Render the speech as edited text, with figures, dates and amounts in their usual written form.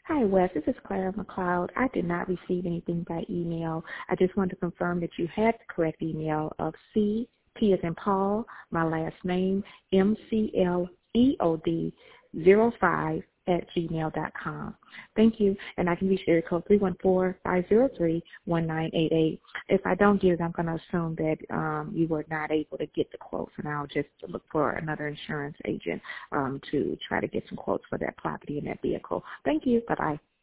Hi, Wes. This is Clara McLeod. I did not receive anything by email. I just wanted to confirm that you had the correct email of C, P as in Paul, my last name, MCLEOD05 Thank you. And I can reach area code 314-503-1988. If I don't get it, I'm going to assume that you were not able to get the quotes, and I'll just look for another insurance agent to try to get some quotes for that property and that vehicle. Thank you. Bye-bye.